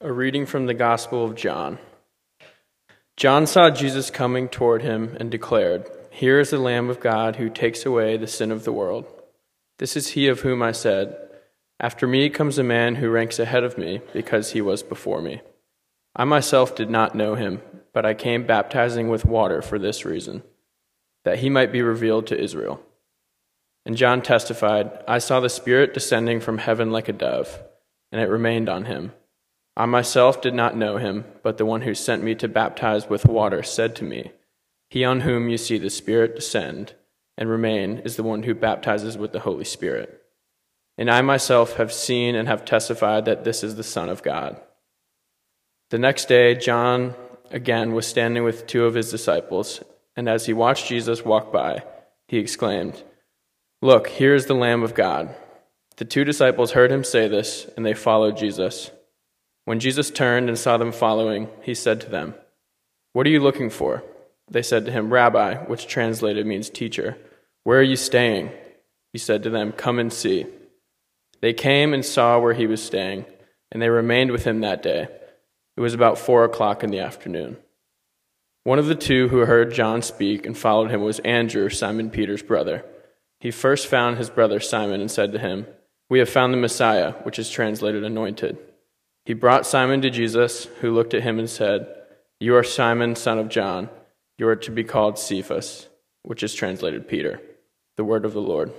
A reading from the Gospel of John. John saw Jesus coming toward him and declared, "Here is the Lamb of God who takes away the sin of the world. This is he of whom I said, 'After me comes a man who ranks ahead of me because he was before me.' I myself did not know him, but I came baptizing with water for this reason, that he might be revealed to Israel." And John testified, "I saw the Spirit descending from heaven like a dove, and it remained on him. I myself did not know him, but the one who sent me to baptize with water said to me, 'He on whom you see the Spirit descend and remain is the one who baptizes with the Holy Spirit.' And I myself have seen and have testified that this is the Son of God." The next day, John again was standing with two of his disciples, and as he watched Jesus walk by, he exclaimed, "Look, here is the Lamb of God." The two disciples heard him say this, and they followed Jesus. When Jesus turned and saw them following, he said to them, "What are you looking for?" They said to him, "Rabbi," which translated means teacher, "where are you staying?" He said to them, "Come and see." They came and saw where he was staying, and they remained with him that day. It was about 4:00 in the afternoon. One of the two who heard John speak and followed him was Andrew, Simon Peter's brother. He first found his brother Simon and said to him, "We have found the Messiah," which is translated anointed. He brought Simon to Jesus, who looked at him and said, "You are Simon, son of John. You are to be called Cephas," which is translated Peter. The word of the Lord.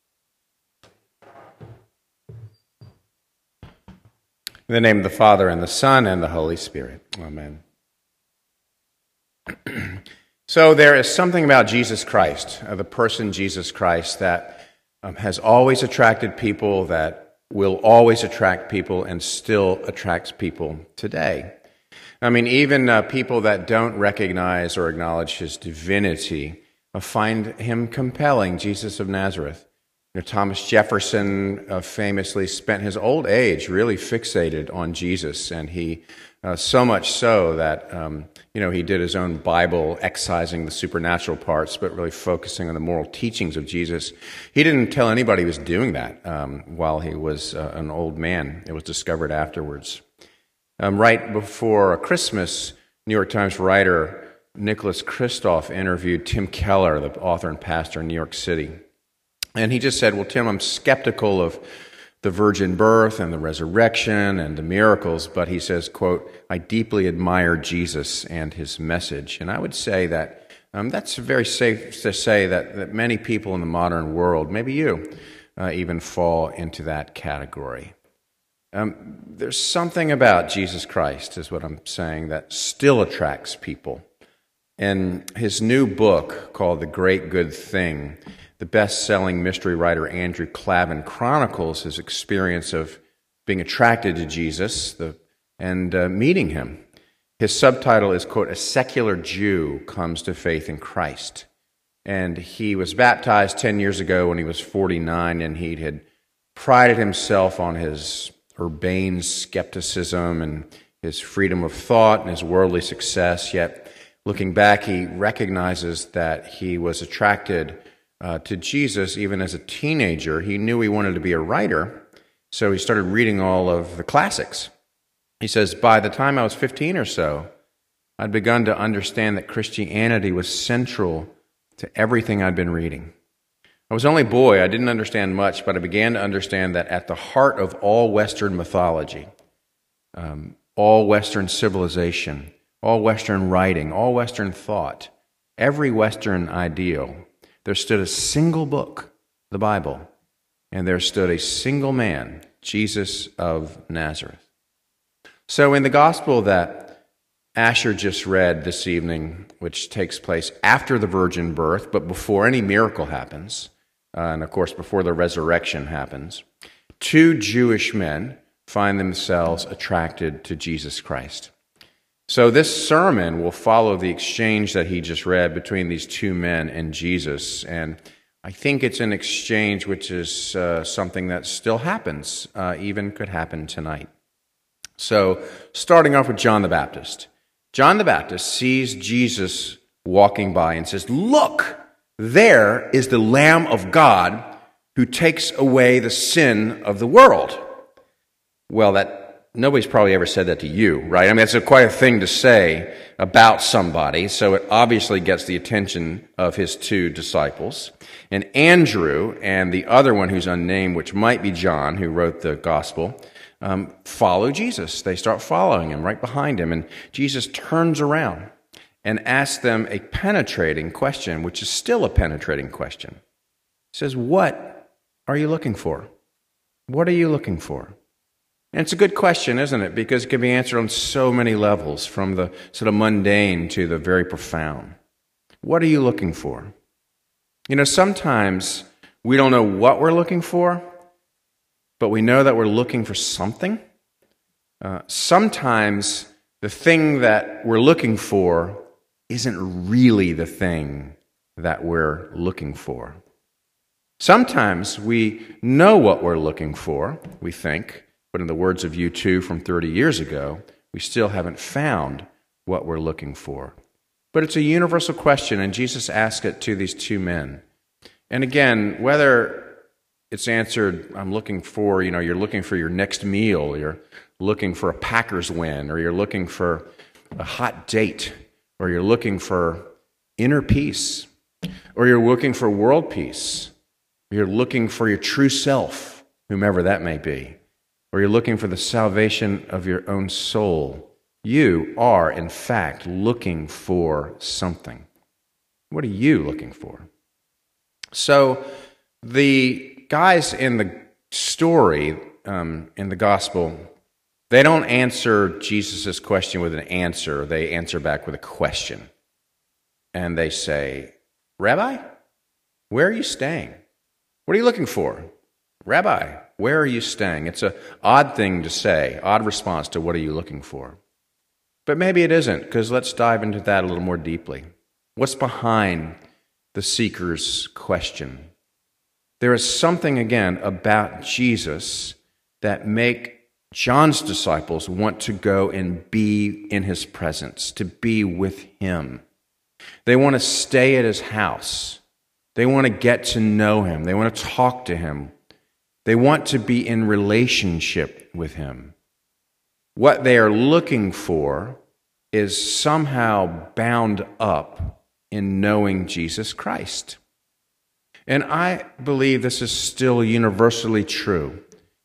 In the name of the Father, and the Son, and the Holy Spirit. Amen. So there is something about Jesus Christ, the person Jesus Christ, that has always attracted people, that will always attract people, and still attracts people today. I mean, even people that don't recognize or acknowledge his divinity find him compelling, Jesus of Nazareth. Thomas Jefferson famously spent his old age really fixated on Jesus, and he so much so that he did his own Bible, excising the supernatural parts, but really focusing on the moral teachings of Jesus. He didn't tell anybody he was doing that while he was an old man. It was discovered afterwards. Right before Christmas, New York Times writer Nicholas Kristof interviewed Tim Keller, the author and pastor in New York City. And he just said, "Well, Tim, I'm skeptical of the virgin birth and the resurrection and the miracles," but he says, quote, "I deeply admire Jesus and his message." And I would say that that's very safe to say that many people in the modern world, maybe you, even fall into that category. There's something about Jesus Christ, is what I'm saying, that still attracts people. In his new book called The Great Good Thing, the best-selling mystery writer Andrew Klavan chronicles his experience of being attracted to Jesus and meeting him. His subtitle is, quote, "A Secular Jew Comes to Faith in Christ." And he was baptized 10 years ago when he was 49, and he had prided himself on his urbane skepticism and his freedom of thought and his worldly success. Yet, looking back, he recognizes that he was attracted to Jesus even as a teenager. He knew he wanted to be a writer, so he started reading all of the classics. He says, "By the time I was 15 or so, I'd begun to understand that Christianity was central to everything I'd been reading. I was only a boy, I didn't understand much, but I began to understand that at the heart of all Western mythology, all Western civilization, all Western writing, all Western thought, every Western ideal, there stood a single book, the Bible, and there stood a single man, Jesus of Nazareth." So in the gospel that Asher just read this evening, which takes place after the virgin birth, but before any miracle happens, and of course before the resurrection happens, two Jewish men find themselves attracted to Jesus Christ. So this sermon will follow the exchange that he just read between these two men and Jesus, and I think it's an exchange which is something that still happens, even could happen tonight. So starting off with John the Baptist. John the Baptist sees Jesus walking by and says, "Look, there is the Lamb of God who takes away the sin of the world." Well, that nobody's probably ever said that to you, right? I mean, it's quite a thing to say about somebody, so it obviously gets the attention of his two disciples. And Andrew and the other one who's unnamed, which might be John, who wrote the gospel, follow Jesus. They start following him right behind him, and Jesus turns around and asks them a penetrating question, which is still a penetrating question. He says, "What are you looking for? What are you looking for?" And it's a good question, isn't it? Because it can be answered on so many levels, from the sort of mundane to the very profound. What are you looking for? You know, sometimes we don't know what we're looking for, but we know that we're looking for something. Sometimes the thing that we're looking for isn't really the thing that we're looking for. Sometimes we know what we're looking for, we think, but in the words of U2 from 30 years ago, we still haven't found what we're looking for. But it's a universal question, and Jesus asked it to these two men. And again, whether it's answered, I'm looking for, you're looking for your next meal, you're looking for a Packers win, or you're looking for a hot date, or you're looking for inner peace, or you're looking for world peace, or you're looking for your true self, whomever that may be, or you're looking for the salvation of your own soul, you are, in fact, looking for something. What are you looking for? So the guys in the story, in the gospel, they don't answer Jesus' question with an answer. They answer back with a question. And they say, "Rabbi, where are you staying? What are you looking for? Rabbi, where are you staying?" It's an odd thing to say, odd response to what are you looking for. But maybe it isn't, because let's dive into that a little more deeply. What's behind the seeker's question? There is something, again, about Jesus that make John's disciples want to go and be in his presence, to be with him. They want to stay at his house. They want to get to know him. They want to talk to him. They want to be in relationship with him. What they are looking for is somehow bound up in knowing Jesus Christ. And I believe this is still universally true,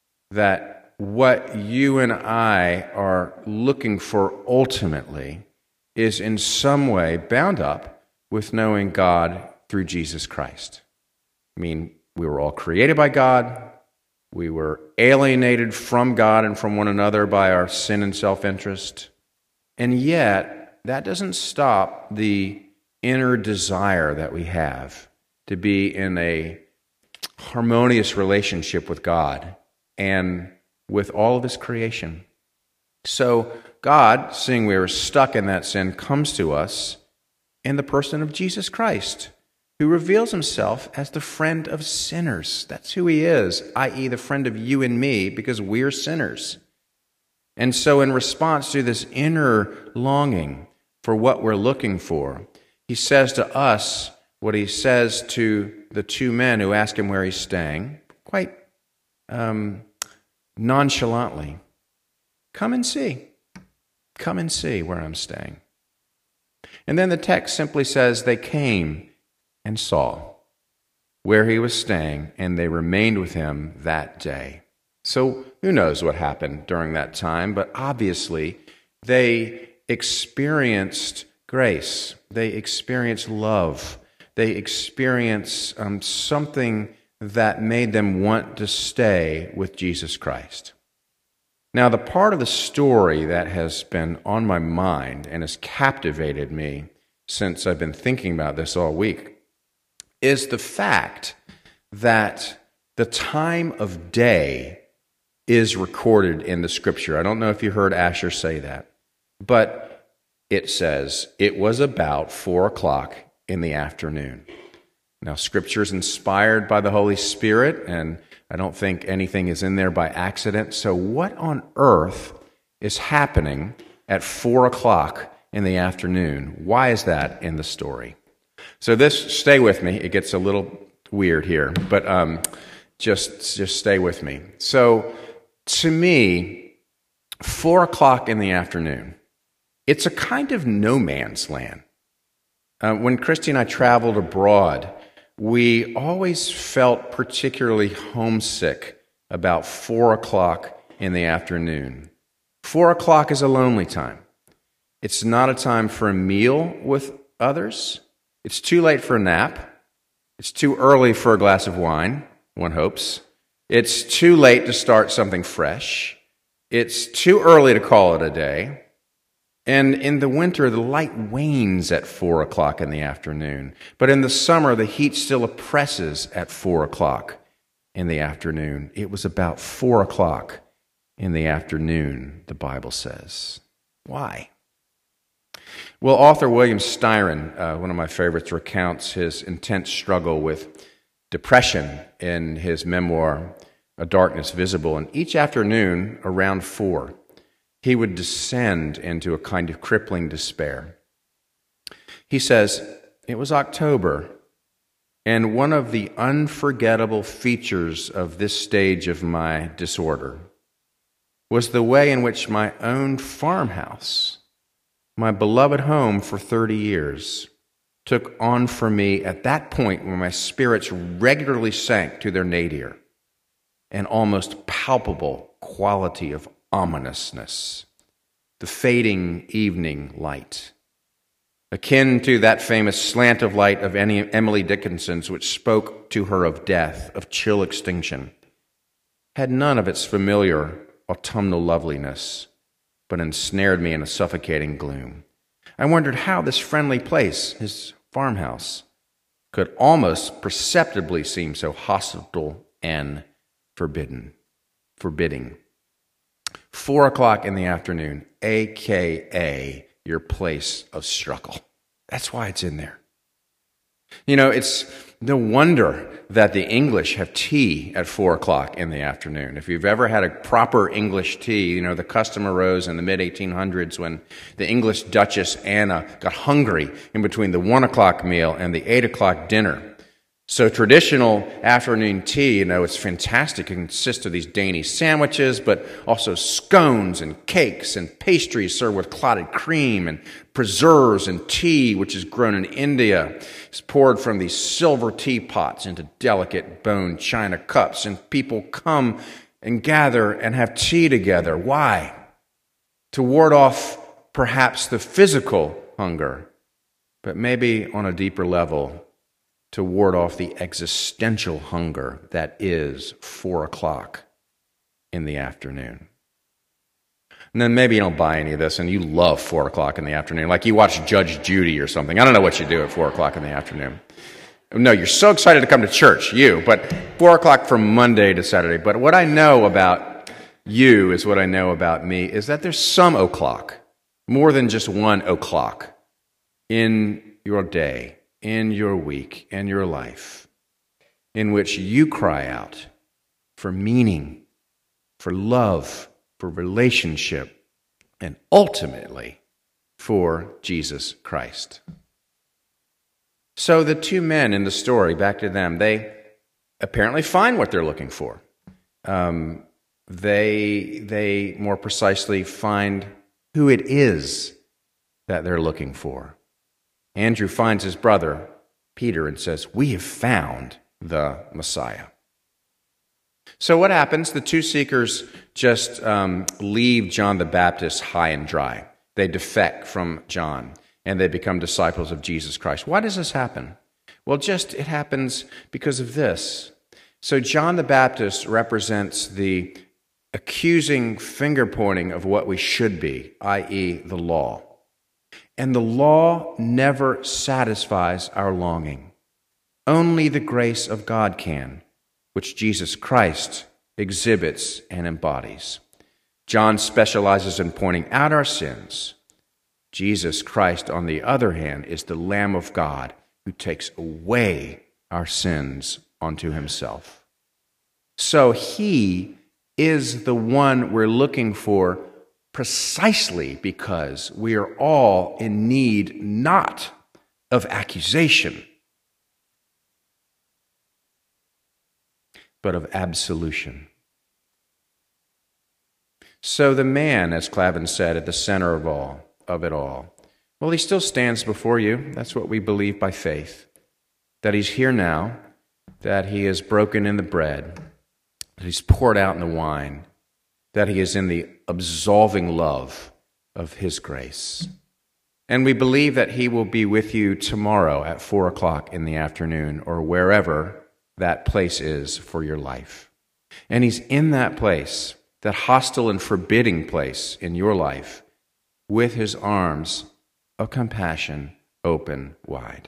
that what you and I are looking for ultimately is in some way bound up with knowing God through Jesus Christ. I mean, we were all created by God. We were alienated from God and from one another by our sin and self-interest. And yet, that doesn't stop the inner desire that we have to be in a harmonious relationship with God and with all of his creation. So God, seeing we are stuck in that sin, comes to us in the person of Jesus Christ, who reveals himself as the friend of sinners. That's who he is, i.e. the friend of you and me, because we're sinners. And so in response to this inner longing for what we're looking for, he says to us what he says to the two men who ask him where he's staying, quite nonchalantly. Come and see. Come and see where I'm staying. And then the text simply says they came and saw where he was staying, and they remained with him that day. So who knows what happened during that time, but obviously they experienced grace. They experienced love. They experienced something that made them want to stay with Jesus Christ. Now, the part of the story that has been on my mind and has captivated me since I've been thinking about this all week is the fact that the time of day is recorded in the Scripture. I don't know if you heard Asher say that, but it says it was about 4 o'clock in the afternoon. Now, Scripture is inspired by the Holy Spirit, and I don't think anything is in there by accident. So what on earth is happening at 4 o'clock in the afternoon? Why is that in the story? So stay with me. It gets a little weird here, but just stay with me. So to me, 4 o'clock in the afternoon. It's a kind of no man's land. When Christy and I traveled abroad, we always felt particularly homesick about 4 o'clock in the afternoon. 4 o'clock is a lonely time. It's not a time for a meal with others. It's too late for a nap. It's too early for a glass of wine, one hopes. It's too late to start something fresh. It's too early to call it a day. And in the winter, the light wanes at 4 o'clock in the afternoon. But in the summer, the heat still oppresses at 4 o'clock in the afternoon. It was about 4 o'clock in the afternoon, the Bible says. Why? Well, author William Styron, one of my favorites, recounts his intense struggle with depression in his memoir, A Darkness Visible. And each afternoon, around 4, he would descend into a kind of crippling despair. He says, "It was October, and one of the unforgettable features of this stage of my disorder was the way in which my own farmhouse, my beloved home for 30 years, took on for me at that point when my spirits regularly sank to their nadir, an almost palpable quality of ominousness, the fading evening light, akin to that famous slant of light of Emily Dickinson's, which spoke to her of death, of chill extinction, had none of its familiar autumnal loveliness, but ensnared me in a suffocating gloom. I wondered how this friendly place, his farmhouse, could almost perceptibly seem so hostile and forbidding. 4 o'clock in the afternoon, a.k.a. your place of struggle. That's why it's in there. You know, it's no wonder that the English have tea at 4 o'clock in the afternoon. If you've ever had a proper English tea, you know, the custom arose in the mid-1800s when the English Duchess Anna got hungry in between the 1 o'clock meal and the 8 o'clock dinner. So traditional afternoon tea, you know, it's fantastic. It consists of these dainty sandwiches, but also scones and cakes and pastries served with clotted cream and preserves and tea, which is grown in India. It's poured from these silver teapots into delicate bone china cups, and people come and gather and have tea together. Why? To ward off perhaps the physical hunger, but maybe on a deeper level, to ward off the existential hunger that is 4 o'clock in the afternoon. And then maybe you don't buy any of this and you love 4 o'clock in the afternoon, like you watch Judge Judy or something. I don't know what you do at 4 o'clock in the afternoon. No, you're so excited to come to church, but 4 o'clock from Monday to Saturday. But what I know about you is what I know about me is that there's some o'clock, more than just one o'clock in your day, in your week, in your life, in which you cry out for meaning, for love, for relationship, and ultimately for Jesus Christ. So the two men in the story, back to them, they apparently find what they're looking for. They more precisely find who it is that they're looking for. Andrew finds his brother, Peter, and says, "We have found the Messiah." So what happens? The two seekers just leave John the Baptist high and dry. They defect from John, and they become disciples of Jesus Christ. Why does this happen? Well, it happens because of this. So John the Baptist represents the accusing finger-pointing of what we should be, i.e., the law. And the law never satisfies our longing. Only the grace of God can, which Jesus Christ exhibits and embodies. John specializes in pointing out our sins. Jesus Christ, on the other hand, is the Lamb of God who takes away our sins onto himself. So he is the one we're looking for precisely because we are all in need not of accusation, but of absolution. So the man, as Clavin said, at the center of it all, well, he still stands before you. That's what we believe by faith, that he's here now, that he is broken in the bread, that he's poured out in the wine, that he is in the absolving love of his grace. And we believe that he will be with you tomorrow at 4 o'clock in the afternoon, or wherever that place is for your life. And he's in that place, that hostile and forbidding place in your life, with his arms of compassion open wide.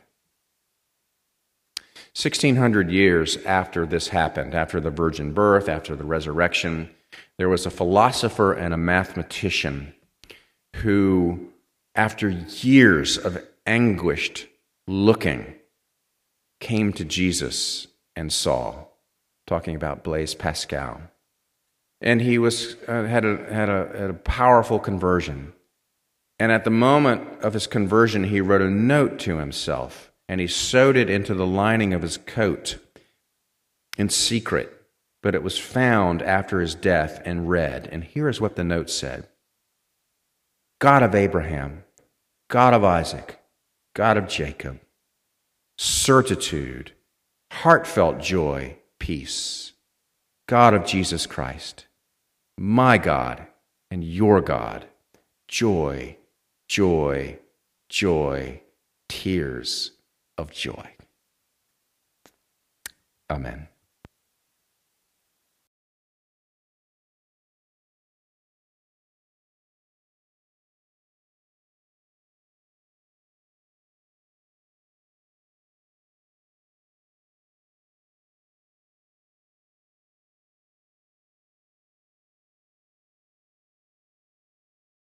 1,600 years after this happened, after the virgin birth, after the resurrection, there was a philosopher and a mathematician who, after years of anguished looking, came to Jesus and saw, talking about Blaise Pascal. And he had a powerful conversion. And at the moment of his conversion, he wrote a note to himself, and he sewed it into the lining of his coat in secret. But it was found after his death and read. And here is what the note said: God of Abraham, God of Isaac, God of Jacob, certitude, heartfelt joy, peace, God of Jesus Christ, my God and your God, joy, joy, joy, tears of joy. Amen.